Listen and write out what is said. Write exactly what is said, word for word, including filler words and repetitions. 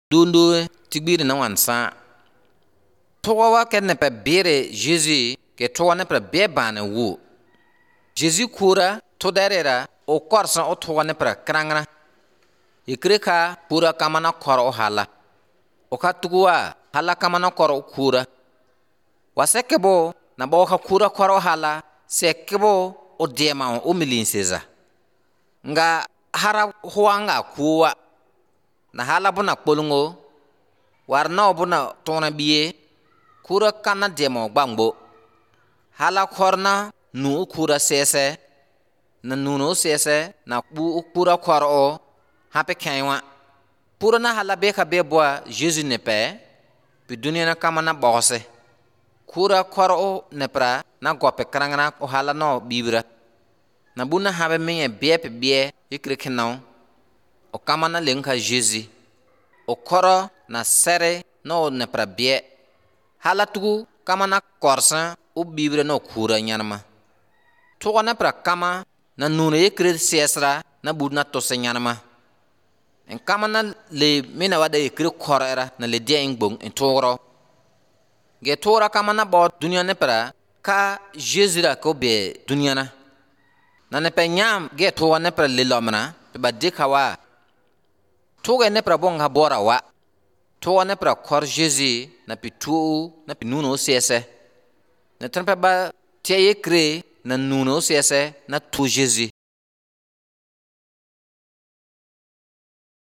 Dundu tigbiri na wansa. Toga wa ke ne pe bere Jésus ke toga ne pe be bane wu. Jésus kura to derera o korsa o toga ne pe krangra. Ikrika pura kamana kor o hala. O ka tuguwa hala kamana kor o kura. Wasekebo na bo ka kura kor o hala sekebo o dema o milinseza. Nga hara huanga kuwa na hala buna kpolungo warna buna tona biye kura kana demo gbangbo hala korna nu kura sese na nuno sese na bu kura koro hape kaiwa pura na hala beka beboa Jésus ne pe pi dunia na kama na bose kura koro ne pra na gope krangana o hala no bibra na buna habe me be pe be ikrekenau o kama na lenka Jésus o koro na sere no ne pra bie hala tugu kama na korsa o bibre no kura nyanama to na pra kama na nune ikre sesra na budna to se nyanama en kama na le mina wada ikre korera na le dia ingbong en toro ge tora kama na bo dunia ne pra ka Jésus ra ko be dunia na na ne pe nyam ge to ne pra le lomna pe ba dikawa toga ne pra bonga bora wa toga ne pra kor Jésus na pitu na pinuno sese na trempe ba tie kre na nuno sese na tu Jésus